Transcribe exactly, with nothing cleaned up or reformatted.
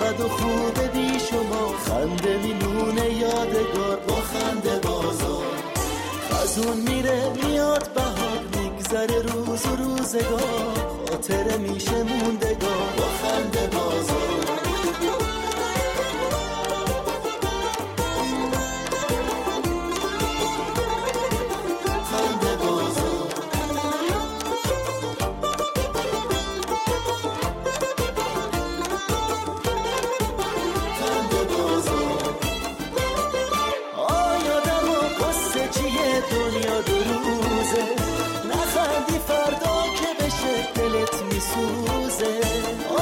بد و خوب بی شما، خنده میمونه یادگار با خنده بازار. خزون میره میاد بهار، میگذره روز و روزگار، خاطره میشه موندگار با خنده بازار. دنیا دو روزه، نخندی فردا که بشه دلت میسوزه.